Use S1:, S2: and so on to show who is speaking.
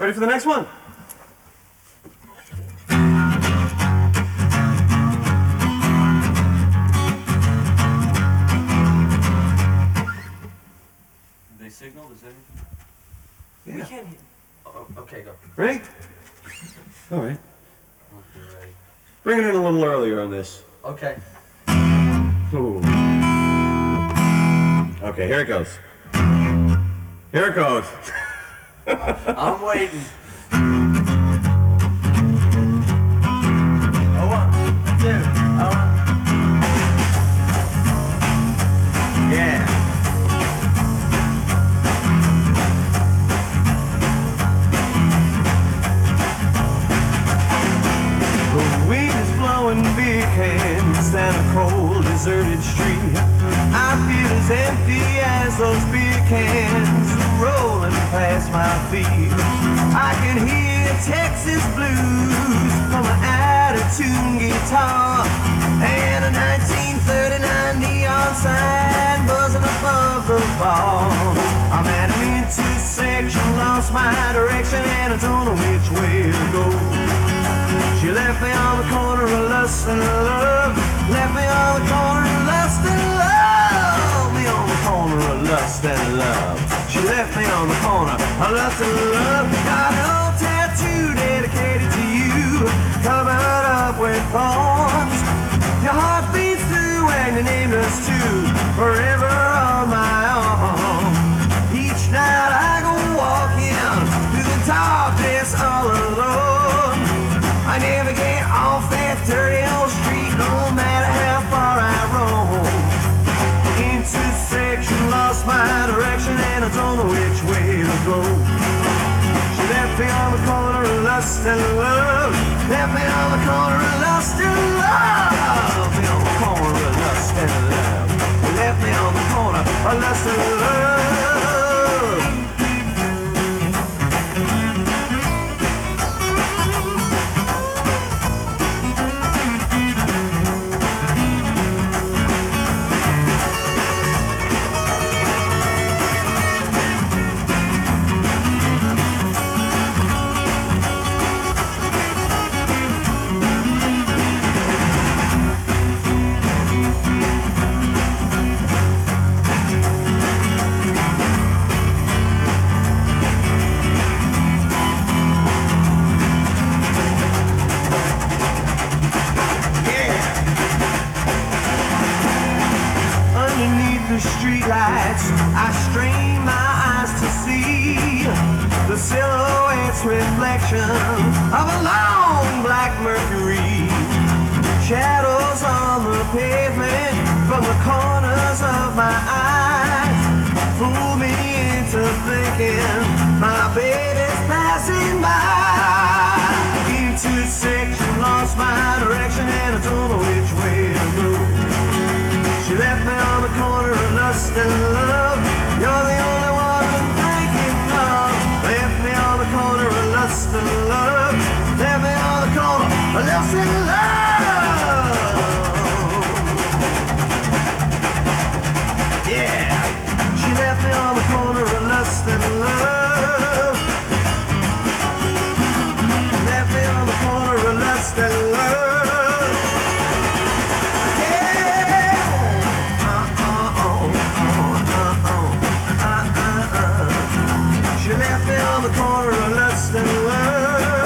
S1: Ready for the next one?
S2: Did they signal? Does anything?
S1: Yeah.
S2: We can't hear. Oh, okay, go.
S1: Ready? All right.
S2: Okay, ready.
S1: Bring it in a little earlier on this.
S2: Okay.
S1: Ooh. Okay, here it goes. Here it goes.
S2: I'm waiting. Oh, 1, 2,
S1: Yeah. The wind is blowing big hands down a cold, deserted street. I feel as empty as those big cans rolling past my feet. I can hear Texas blues from an out-of-tune guitar and a 1939 neon sign buzzing above the bar. I'm at an intersection, lost my direction, and I don't know which way to go. She left me on the corner of lust and love. Left me on the corner of lust and love. Me on the corner of lust and love. She left me on the corner of lust and love. Got an old tattoo dedicated to you, covered up with thorns. Your heart beats through and your name does too, forever on my arm. Each night I go walking through the darkness all alone. I never get off that dirty old street, no matter how far I roam. Intersection, lost my direction, and I don't know which way to go. She left me on the corner of lust and love. Left me on the corner of lust and love. Left me on the corner of lust and love. Left me on the corner of lust and love. Streetlights, I strain my eyes to see the silhouette's reflection of a long black Mercury. Shadows on the pavement from the corners of my eyes fool me into thinking my baby's passing by. Intersection, lost my direction, and I don't know which way to go. She left me on the corner of lust and love. You're the only one I'm thinking of. Left me on the corner of lust and love. Left me on the corner of lust and love. Yeah. She left me on the corner of lust and love. Left me on the corner of lust and love. She left me on the corner of lust and love.